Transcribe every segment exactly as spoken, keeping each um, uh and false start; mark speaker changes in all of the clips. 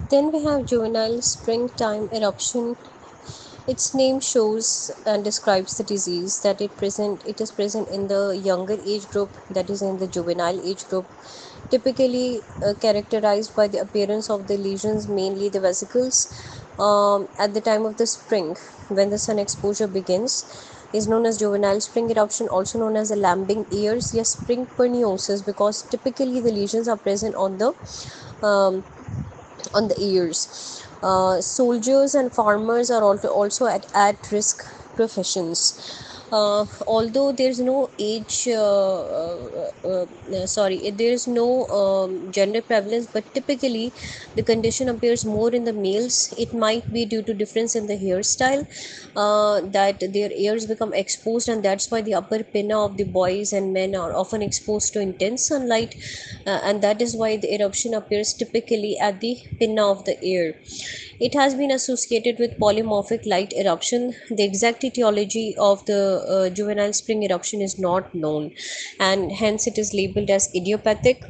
Speaker 1: Then we have juvenile springtime eruption. Its name shows and describes the disease that it present it is present in the younger age group, that is in the juvenile age group, typically uh, characterized by the appearance of the lesions, mainly the vesicles, um, at the time of the spring when the sun exposure begins, is known as juvenile spring eruption, also known as the lambing ears. Yes, spring perniosis, because typically the lesions are present on the um, on the ears. Uh, soldiers and farmers are also also at, at risk professions. Uh, although there's no age, uh, uh, uh, uh, sorry, there is no um, gender prevalence, but typically the condition appears more in the males. It might be due to difference in the hairstyle, uh, that their ears become exposed, and that's why the upper pinna of the boys and men are often exposed to intense sunlight, uh, and that is why the eruption appears typically at the pinna of the ear. It has been associated with polymorphic light eruption. The exact etiology of the uh, juvenile spring eruption is not known, and hence it is labeled as idiopathic.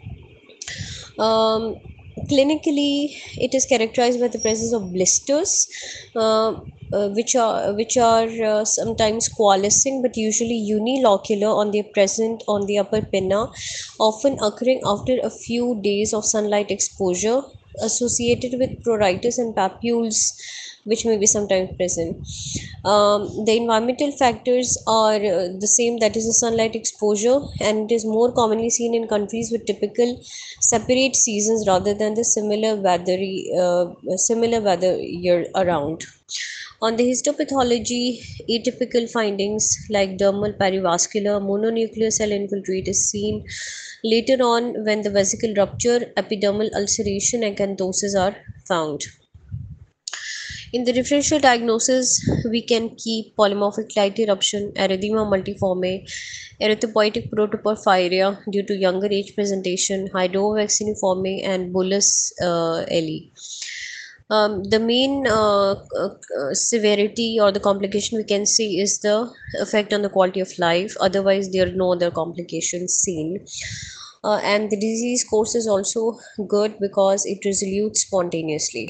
Speaker 1: um, Clinically, it is characterized by the presence of blisters, uh, uh, which are which are uh, sometimes coalescing but usually unilocular on the present on the upper pinna, often occurring after a few days of sunlight exposure, associated with pruritus and papules, which may be sometimes present. Um, the environmental factors are uh, the same, that is the sunlight exposure, and it is more commonly seen in countries with typical separate seasons rather than the similar weather uh, similar weather year around. On the histopathology, atypical findings like dermal perivascular mononuclear cell infiltrate is seen later on when the vesicle rupture, epidermal ulceration, and acanthosis are found. In the differential diagnosis, we can keep polymorphic light eruption, erythema multiforme, erythropoietic protoporphyria due to younger age presentation, hydrovacciniforme, and bullous uh, L. Um, the main uh, uh, uh, severity or the complication we can see is the effect on the quality of life. Otherwise, there are no other complications seen. Uh, and the disease course is also good because it resolutes spontaneously.